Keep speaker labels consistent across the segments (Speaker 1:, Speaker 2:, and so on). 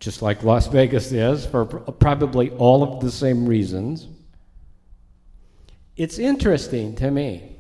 Speaker 1: just like Las Vegas is, for probably all of the same reasons. It's interesting to me,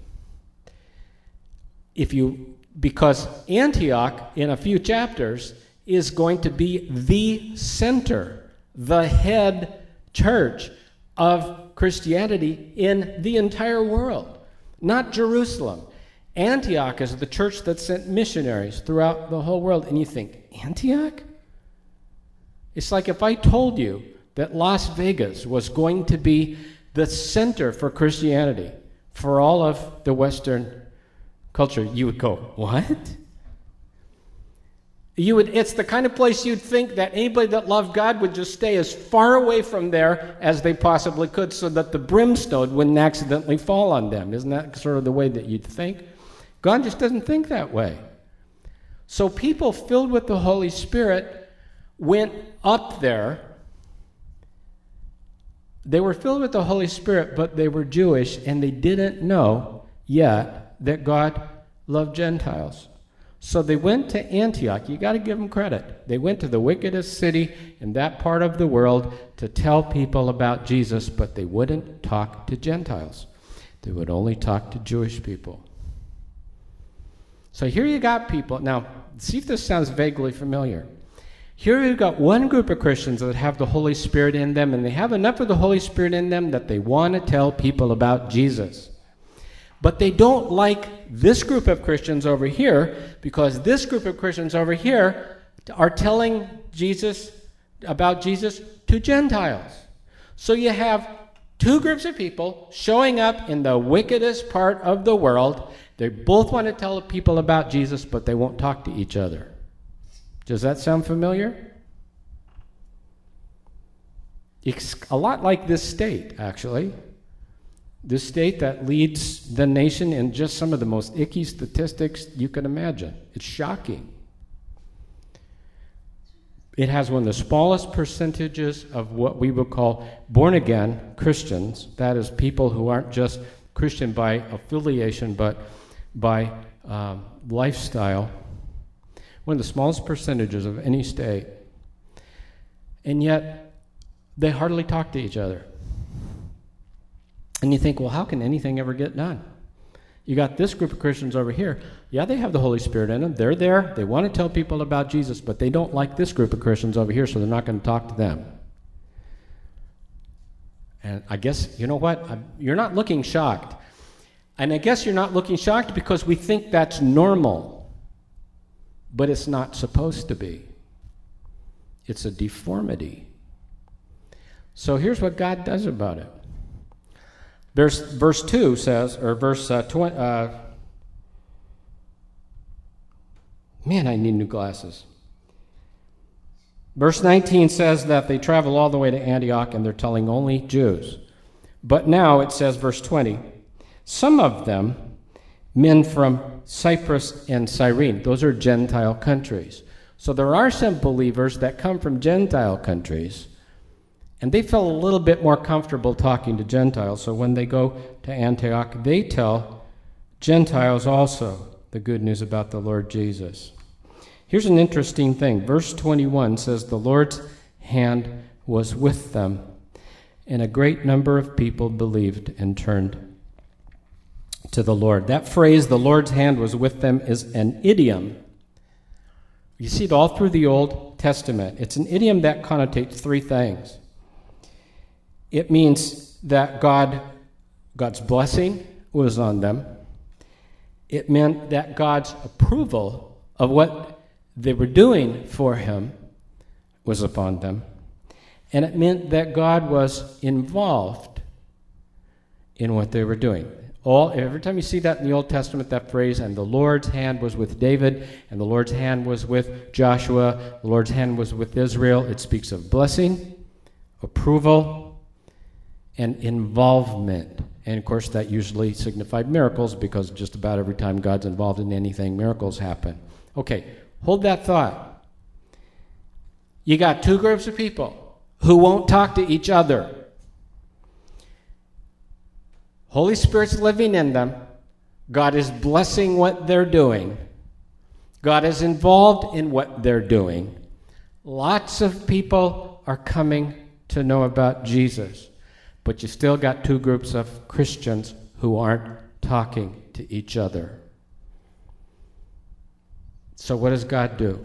Speaker 1: because Antioch, in a few chapters, is going to be the center, the head church of Christianity in the entire world, not Jerusalem. Antioch is the church that sent missionaries throughout the whole world. And you think, Antioch? It's like if I told you that Las Vegas was going to be the center for Christianity, for all of the Western culture. You would go, what? It's the kind of place you'd think that anybody that loved God would just stay as far away from there as they possibly could so that the brimstone wouldn't accidentally fall on them. Isn't that sort of the way that you'd think? God just doesn't think that way. So people filled with the Holy Spirit went up there. They were filled with the Holy Spirit, but they were Jewish, and they didn't know yet that God loved Gentiles. So they went to Antioch. You got to give them credit. They went to the wickedest city in that part of the world to tell people about Jesus, but they wouldn't talk to Gentiles. They would only talk to Jewish people. So here you got people. Now, see if this sounds vaguely familiar. Here you've got one group of Christians that have the Holy Spirit in them, and they have enough of the Holy Spirit in them that they want to tell people about Jesus. But they don't like this group of Christians over here, because this group of Christians over here are telling about Jesus to Gentiles. So you have two groups of people showing up in the wickedest part of the world. They both want to tell people about Jesus, but they won't talk to each other. Does that sound familiar? It's a lot like this state, actually. This state that leads the nation in just some of the most icky statistics you can imagine. It's shocking. It has one of the smallest percentages of what we would call born-again Christians. That is, people who aren't just Christian by affiliation, but by lifestyle. One of the smallest percentages of any state. And yet, they hardly talk to each other. And you think, well, how can anything ever get done? You got this group of Christians over here. Yeah, they have the Holy Spirit in them. They're there. They want to tell people about Jesus, but they don't like this group of Christians over here, so they're not going to talk to them. And I guess, you know what? You're not looking shocked. And I guess you're not looking shocked because we think that's normal. But it's not supposed to be. It's a deformity. So here's what God does about it. Verse 2 says, or verse 20, man, I need new glasses. Verse 19 says that they travel all the way to Antioch and they're telling only Jews. But now it says, verse 20, some of them, men from Cyprus and Cyrene, those are Gentile countries. So there are some believers that come from Gentile countries, and they feel a little bit more comfortable talking to Gentiles. So when they go to Antioch, they tell Gentiles also the good news about the Lord Jesus. Here's an interesting thing. Verse 21 says, the Lord's hand was with them, and a great number of people believed and turned to the Lord. That phrase, the Lord's hand was with them, is an idiom. You see it all through the Old Testament. It's an idiom that connotates three things. It means that God's blessing was on them. It meant that God's approval of what they were doing for him was upon them. And it meant that God was involved in what they were doing. Every time you see that in the Old Testament, that phrase, and the Lord's hand was with David, and the Lord's hand was with Joshua, the Lord's hand was with Israel, it speaks of blessing, approval, and involvement. And of course, that usually signified miracles, because just about every time God's involved in anything, miracles happen. Okay, hold that thought. You got two groups of people who won't talk to each other. Holy Spirit's living in them. God is blessing what they're doing. God is involved in what they're doing. Lots of people are coming to know about Jesus, but you still got two groups of Christians who aren't talking to each other. So what does God do?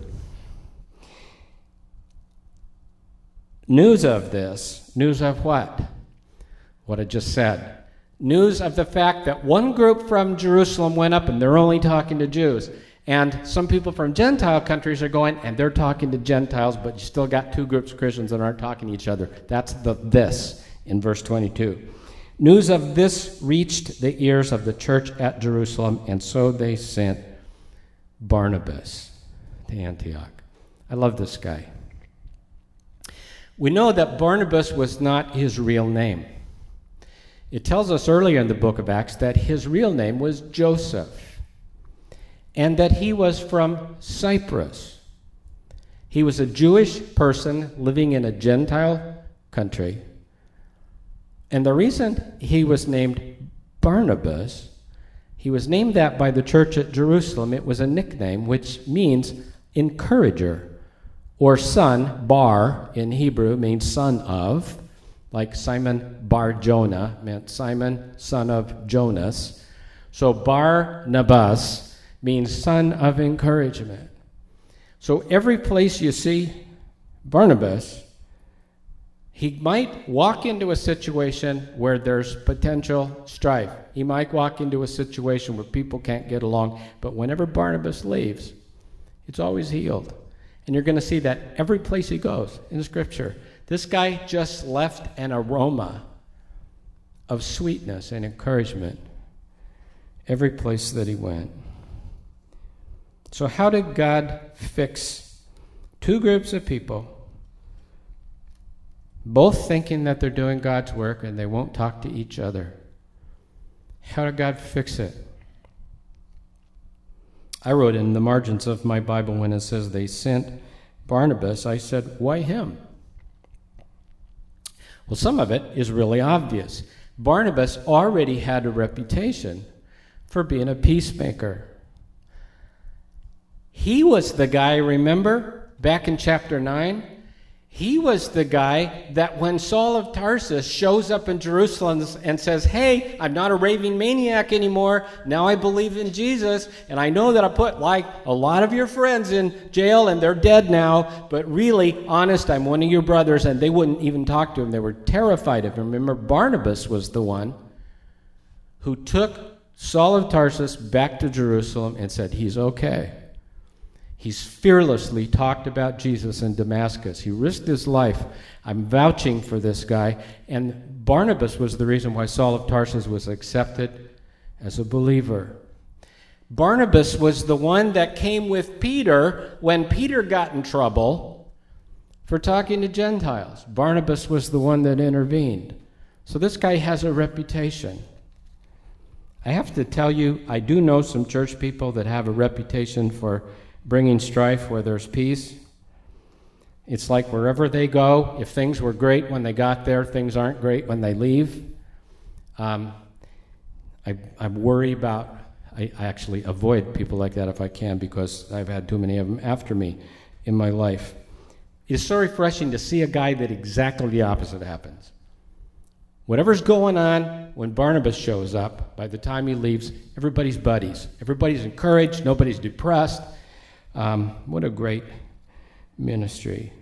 Speaker 1: News of this, news of what? What I just said. News of the fact that one group from Jerusalem went up and they're only talking to Jews. And some people from Gentile countries are going and they're talking to Gentiles, but you still got two groups of Christians that aren't talking to each other. That's the this in verse 22. News of this reached the ears of the church at Jerusalem, and so they sent Barnabas to Antioch. I love this guy. We know that Barnabas was not his real name. It tells us earlier in the book of Acts that his real name was Joseph, and that he was from Cyprus. He was a Jewish person living in a Gentile country. And the reason he was named Barnabas, he was named that by the church at Jerusalem. It was a nickname which means encourager, or son. Bar in Hebrew means son of, like Simon Bar Jonah meant Simon, son of Jonas. So Barnabas means son of encouragement. So every place you see Barnabas, he might walk into a situation where there's potential strife. He might walk into a situation where people can't get along, but whenever Barnabas leaves, it's always healed. And you're going to see that every place he goes in Scripture. This guy just left an aroma of sweetness and encouragement every place that he went. So how did God fix two groups of people, both thinking that they're doing God's work and they won't talk to each other? How did God fix it? I wrote in the margins of my Bible when it says they sent Barnabas, I said, why him? Well, some of it is really obvious. Barnabas already had a reputation for being a peacemaker. He was the guy, remember, back in chapter 9? He was the guy that when Saul of Tarsus shows up in Jerusalem and says, hey, I'm not a raving maniac anymore. Now I believe in Jesus. And I know that I put like a lot of your friends in jail and they're dead now. But really, honest, I'm one of your brothers. And they wouldn't even talk to him. They were terrified of him. Remember, Barnabas was the one who took Saul of Tarsus back to Jerusalem and said, he's okay. He's fearlessly talked about Jesus in Damascus. He risked his life. I'm vouching for this guy. And Barnabas was the reason why Saul of Tarsus was accepted as a believer. Barnabas was the one that came with Peter when Peter got in trouble for talking to Gentiles. Barnabas was the one that intervened. So this guy has a reputation. I have to tell you, I do know some church people that have a reputation for bringing strife where there's peace. It's like wherever they go, if things were great when they got there, things aren't great when they leave. I worry about, I actually avoid people like that if I can, because I've had too many of them after me in my life. It's so refreshing to see a guy that exactly the opposite happens. Whatever's going on, when Barnabas shows up, by the time he leaves, everybody's buddies. Everybody's encouraged, nobody's depressed. What a great ministry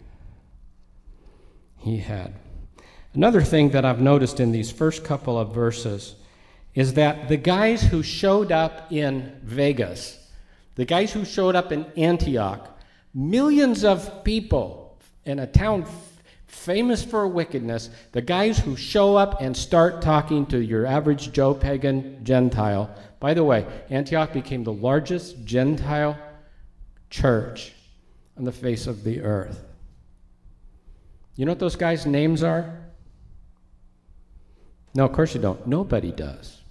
Speaker 1: he had. Another thing that I've noticed in these first couple of verses is that the guys who showed up in Vegas, the guys who showed up in Antioch, millions of people in a town famous for wickedness, the guys who show up and start talking to your average Joe pagan Gentile. By the way, Antioch became the largest Gentile church on the face of the earth. You know what those guys' names are? No, of course you don't. Nobody does.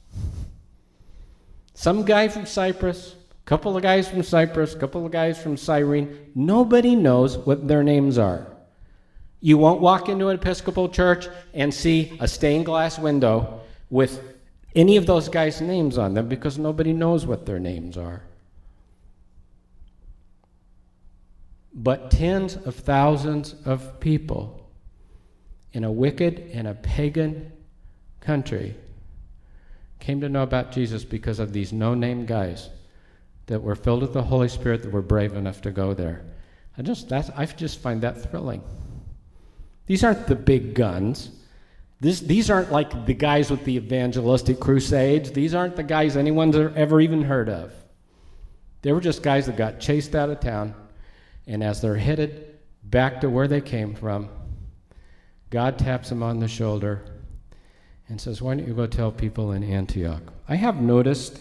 Speaker 1: Some guy from Cyprus, a couple of guys from Cyprus, a couple of guys from Cyrene. Nobody knows what their names are. You won't walk into an Episcopal church and see a stained glass window with any of those guys' names on them because nobody knows what their names are. but tens of thousands of people in a wicked and a pagan country came to know about Jesus because of these no-name guys that were filled with the Holy Spirit, that were brave enough to go there. I just find that thrilling. These aren't the big guns. These aren't like the guys with the evangelistic crusades. These aren't the guys anyone's ever even heard of. They were just guys that got chased out of town, and as they're headed back to where they came from, God taps them on the shoulder and says, why don't you go tell people in Antioch? I have noticed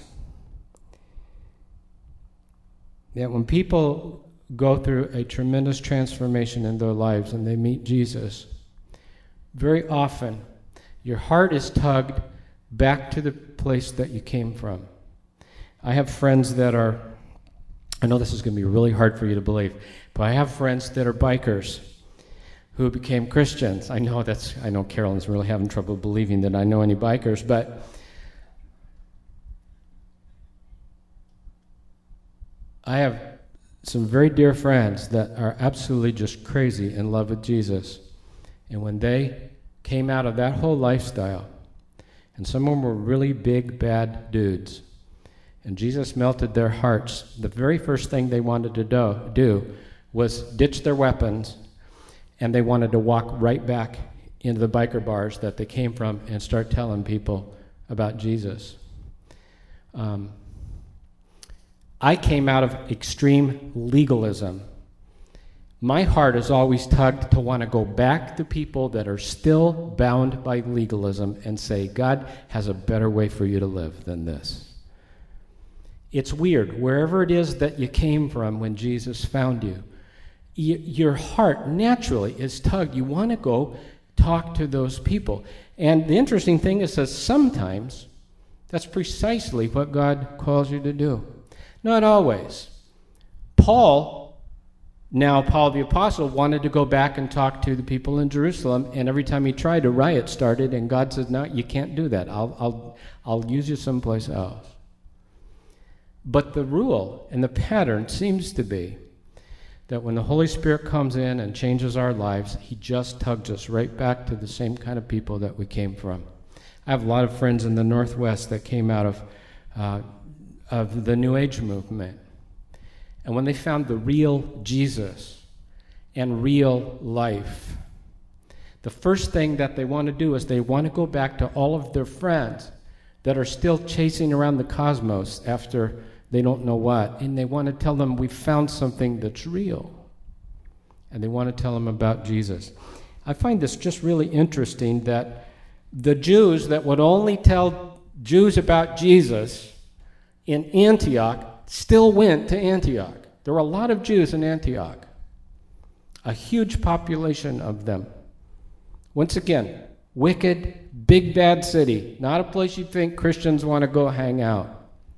Speaker 1: that when people go through a tremendous transformation in their lives and they meet Jesus, very often your heart is tugged back to the place that you came from. I have friends that are, I know this is going to be really hard for you to believe, but I have friends that are bikers who became Christians. I know Carolyn's really having trouble believing that I know any bikers, but I have some very dear friends that are absolutely just crazy in love with Jesus. And when they came out of that whole lifestyle, and some of them were really big, bad dudes, and Jesus melted their hearts, the very first thing they wanted to do was ditch their weapons, and they wanted to walk right back into the biker bars that they came from and start telling people about Jesus. I came out of extreme legalism. My heart is always tugged to want to go back to people that are still bound by legalism and say, God has a better way for you to live than this. It's weird. Wherever it is that you came from when Jesus found you, your heart naturally is tugged. You want to go talk to those people. And the interesting thing is that sometimes that's precisely what God calls you to do. Not always. Paul the Apostle, wanted to go back and talk to the people in Jerusalem, and every time he tried, a riot started, and God said, no, you can't do that. I'll use you someplace else. But the rule and the pattern seems to be that when the Holy Spirit comes in and changes our lives, he just tugs us right back to the same kind of people that we came from. I have a lot of friends in the Northwest that came out of the New Age movement. And when they found the real Jesus and real life, the first thing that they want to do is they want to go back to all of their friends that are still chasing around the cosmos after they don't know what, and they want to tell them, we found something that's real. And they want to tell them about Jesus. I find this just really interesting that the Jews that would only tell Jews about Jesus in Antioch still went to Antioch. There were a lot of Jews in Antioch, a huge population of them. Once again, wicked, big, bad city, not a place you think Christians want to go hang out.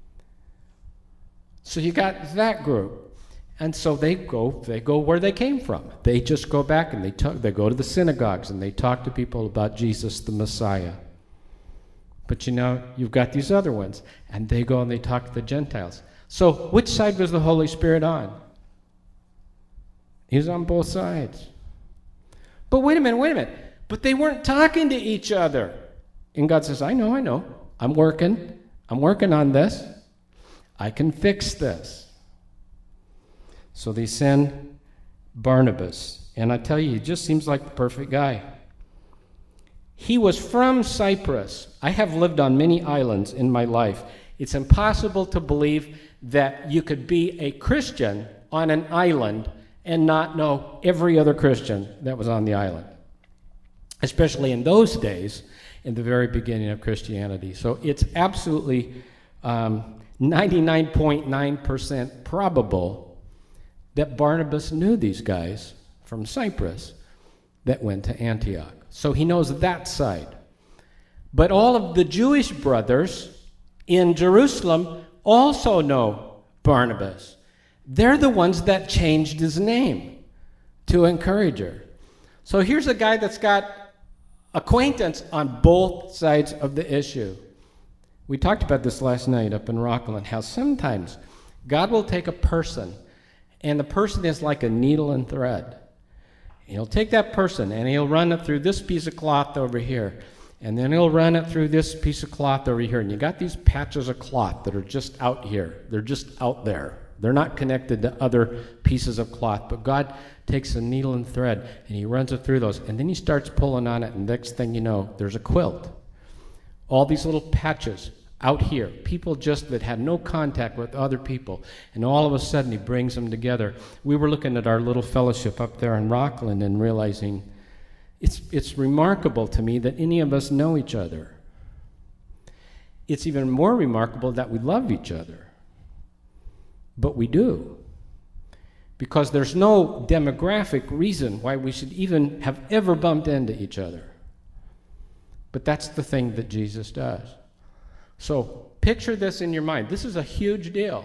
Speaker 1: So you got that group. And so they go where they came from. They just go back and they go to the synagogues and they talk to people about Jesus the Messiah. But you've got these other ones, and they go and they talk to the Gentiles. So which side was the Holy Spirit on? He was on both sides. But wait a minute. But they weren't talking to each other. And God says, I know. I'm working on this. I can fix this. So they send Barnabas. And I tell you, he just seems like the perfect guy. He was from Cyprus. I have lived on many islands in my life. It's impossible to believe that you could be a Christian on an island and not know every other Christian that was on the island, especially in those days, in the very beginning of Christianity. So it's absolutely 99.9% probable that Barnabas knew these guys from Cyprus that went to Antioch. So he knows that side. But all of the Jewish brothers in Jerusalem also know Barnabas. They're the ones that changed his name to Encourager. So here's a guy that's got acquaintance on both sides of the issue. We talked about this last night up in Rockland, how sometimes God will take a person And the person is like a needle and thread. He'll take that person and he'll run it through this piece of cloth over here. And then he'll run it through this piece of cloth over here. And you got these patches of cloth that are just out here. They're just out there. They're not connected to other pieces of cloth. But God takes a needle and thread and he runs it through those. And then he starts pulling on it. And next thing you know, there's a quilt. All these little patches out here. People just that had no contact with other people. And all of a sudden he brings them together. We were looking at our little fellowship up there in Rockland and realizing it's remarkable to me that any of us know each other. It's even more remarkable that we love each other. But we do. Because there's no demographic reason why we should even have ever bumped into each other. But that's the thing that Jesus does. So picture this in your mind. This is a huge deal.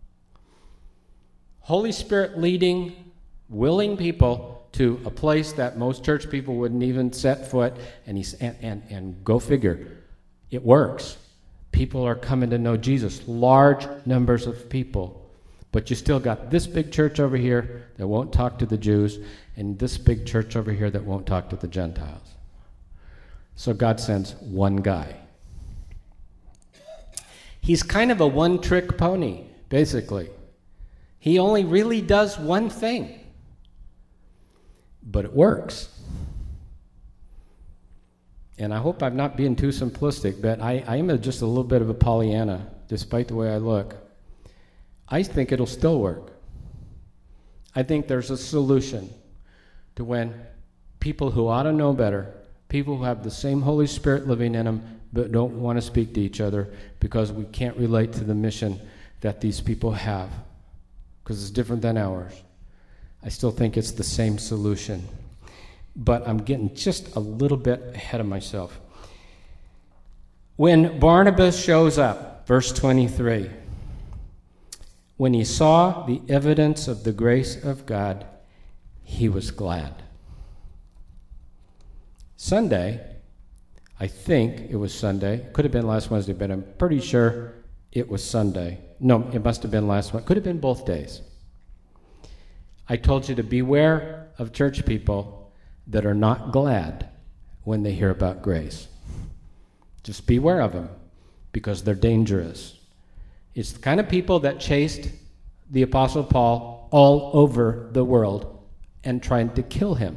Speaker 1: Holy Spirit leading willing people to a place that most church people wouldn't even set foot, and go figure, it works. People are coming to know Jesus, large numbers of people. But you still got this big church over here that won't talk to the Jews, and this big church over here that won't talk to the Gentiles. So God sends one guy. He's kind of a one-trick pony, basically. He only really does one thing. But it works. And I hope I'm not being too simplistic, but I am just a little bit of a Pollyanna, despite the way I look. I think it'll still work. I think there's a solution to when people who ought to know better, people who have the same Holy Spirit living in them, but don't want to speak to each other because we can't relate to the mission that these people have, because it's different than ours. I still think it's the same solution. But I'm getting just a little bit ahead of myself. When Barnabas shows up, verse 23, when he saw the evidence of the grace of God, he was glad. Sunday, I think it was Sunday. Could have been last Wednesday, but I'm pretty sure it was Sunday. No, it must have been last Wednesday. Could have been both days. I told you to beware of church people that are not glad when they hear about grace. Just beware of them, because they're dangerous. It's the kind of people that chased the Apostle Paul all over the world and tried to kill him.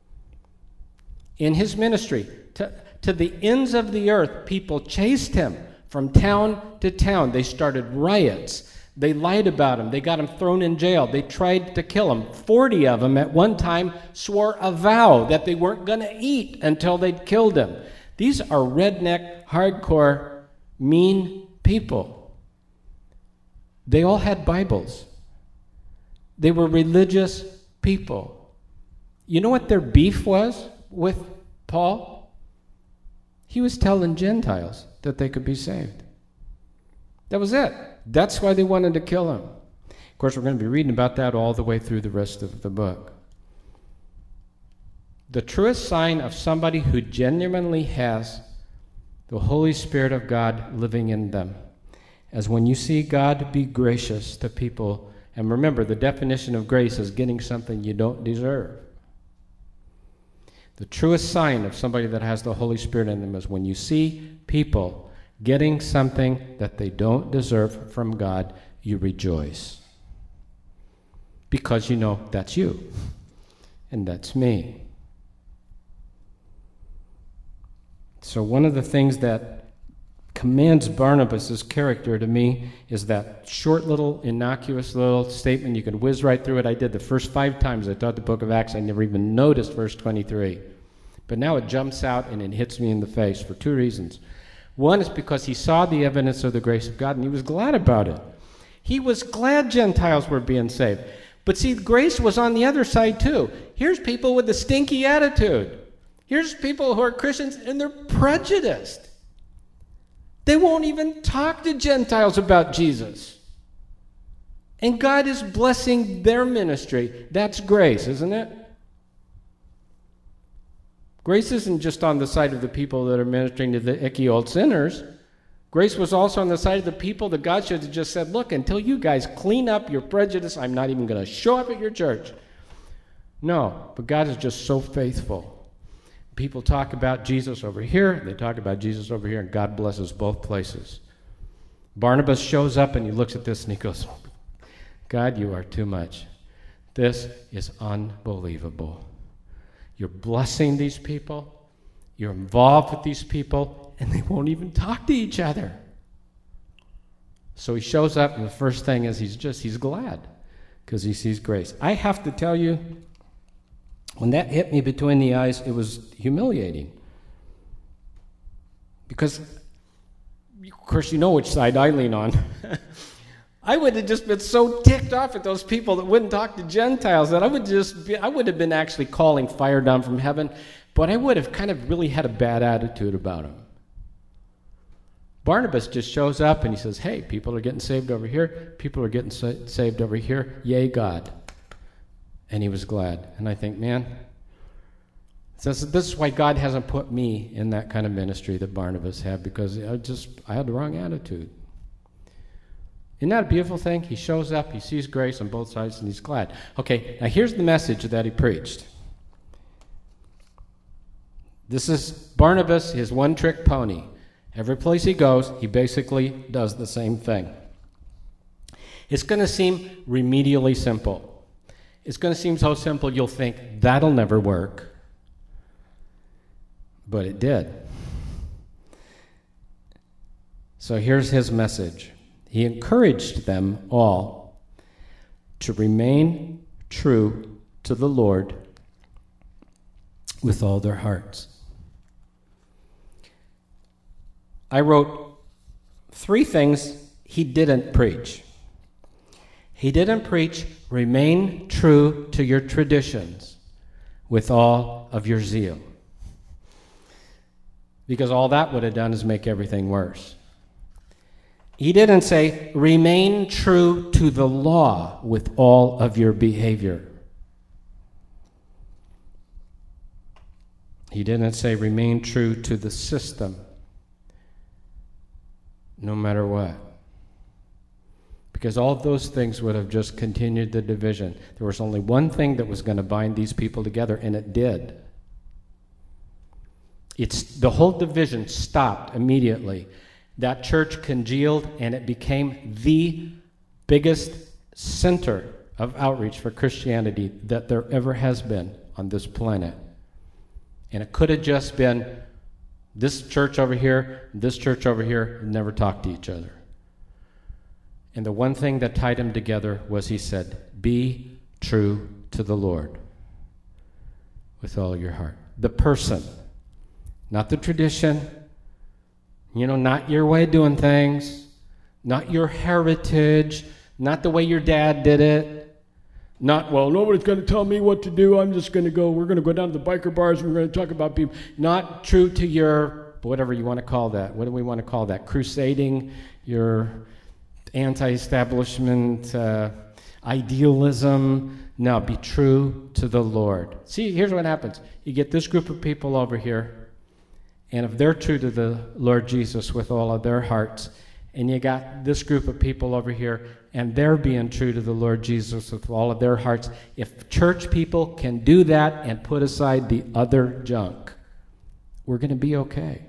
Speaker 1: In his ministry, to the ends of the earth, people chased him from town to town. They started riots. They lied about him. They got him thrown in jail. They tried to kill him. 40 of them at one time swore a vow that they weren't going to eat until they'd killed him. These are redneck, hardcore, mean people. They all had Bibles. They were religious people. You know what their beef was with Paul? He was telling Gentiles that they could be saved. That was it. That's why they wanted to kill him. Of course, we're going to be reading about that all the way through the rest of the book. The truest sign of somebody who genuinely has the Holy Spirit of God living in them is when you see God be gracious to people. And remember, the definition of grace is getting something you don't deserve. The truest sign of somebody that has the Holy Spirit in them is when you see people getting something that they don't deserve from God, you rejoice. Because you know that's you, and that's me. So one of the things that commands Barnabas' character to me is that short little, innocuous little statement. You can whiz right through it. I did the first 5 times I taught the book of Acts. I never even noticed verse 23. But now it jumps out and it hits me in the face for 2 reasons. One is because he saw the evidence of the grace of God and he was glad about it. He was glad Gentiles were being saved. But see, grace was on the other side too. Here's people with a stinky attitude. Here's people who are Christians and they're prejudiced. They won't even talk to Gentiles about Jesus. And God is blessing their ministry. That's grace, isn't it? Grace isn't just on the side of the people that are ministering to the icky old sinners. Grace was also on the side of the people that God should have just said, look, until you guys clean up your prejudice, I'm not even going to show up at your church. No, but God is just so faithful. People talk about Jesus over here, they talk about Jesus over here, and God blesses both places. Barnabas shows up and he looks at this and he goes, God, you are too much. This is unbelievable. You're blessing these people, you're involved with these people, and they won't even talk to each other. So he shows up, and the first thing is he's glad because he sees grace. I have to tell you, when that hit me between the eyes, it was humiliating. Because, of course, you know which side I lean on. I would have just been so ticked off at those people that wouldn't talk to Gentiles that I would have been actually calling fire down from heaven, but I would have kind of really had a bad attitude about them. Barnabas just shows up and he says, hey, people are getting saved over here, people are getting saved over here, yay, God. And he was glad. And I think, man, this is why God hasn't put me in that kind of ministry that Barnabas had, because I had the wrong attitude. Isn't that a beautiful thing? He shows up, he sees grace on both sides, and he's glad. Okay, now here's the message that he preached. This is Barnabas, his one-trick pony. Every place he goes, he basically does the same thing. It's going to seem remedially simple. It's going to seem so simple you'll think, that'll never work. But it did. So here's his message. He encouraged them all to remain true to the Lord with all their hearts. I wrote 3 things he didn't preach. He didn't preach, remain true to your traditions with all of your zeal. Because all that would have done is make everything worse. He didn't say, remain true to the law with all of your behavior. He didn't say, remain true to the system, no matter what. Because all of those things would have just continued the division. There was only one thing that was going to bind these people together, and it did. The whole division stopped immediately. That church congealed, and it became the biggest center of outreach for Christianity that there ever has been on this planet. And it could have just been this church over here, never talked to each other. And the one thing that tied them together was he said, be true to the Lord with all your heart. The person, not the tradition, not your way of doing things, not your heritage, not the way your dad did it, not, well, nobody's going to tell me what to do, I'm just going to go, we're going to go down to the biker bars, and we're going to talk about people, not true to your, whatever you want to call that, what do we want to call that, crusading, your anti-establishment idealism. No, be true to the Lord. See, here's what happens. You get this group of people over here, and if they're true to the Lord Jesus with all of their hearts, and you got this group of people over here, and they're being true to the Lord Jesus with all of their hearts, if church people can do that and put aside the other junk, we're going to be okay.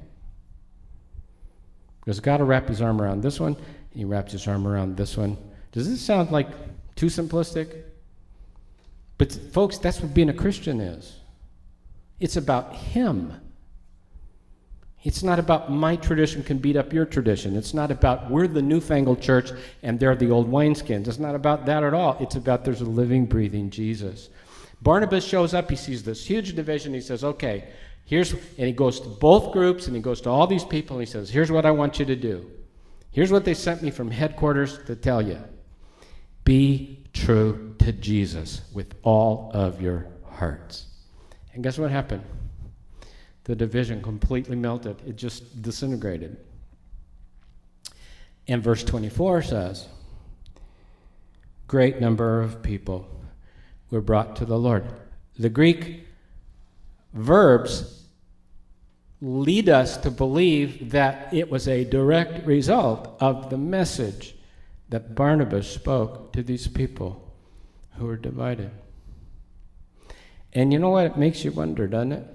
Speaker 1: Because God will wrap his arm around this one, and he wraps his arm around this one. Does this sound like too simplistic? But folks, that's what being a Christian is. It's about him. It's not about my tradition can beat up your tradition. It's not about we're the newfangled church and they're the old wineskins. It's not about that at all. It's about there's a living, breathing Jesus. Barnabas shows up. He sees this huge division. He says, okay, and he goes to both groups and he goes to all these people and he says, here's what I want you to do. Here's what they sent me from headquarters to tell you. Be true to Jesus with all of your hearts. And guess what happened? The division completely melted. It just disintegrated. And verse 24 says, great number of people were brought to the Lord. The Greek verbs lead us to believe that it was a direct result of the message that Barnabas spoke to these people who were divided. And you know what? It makes you wonder, doesn't it?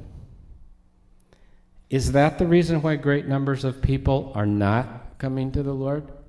Speaker 1: Is that the reason why great numbers of people are not coming to the Lord?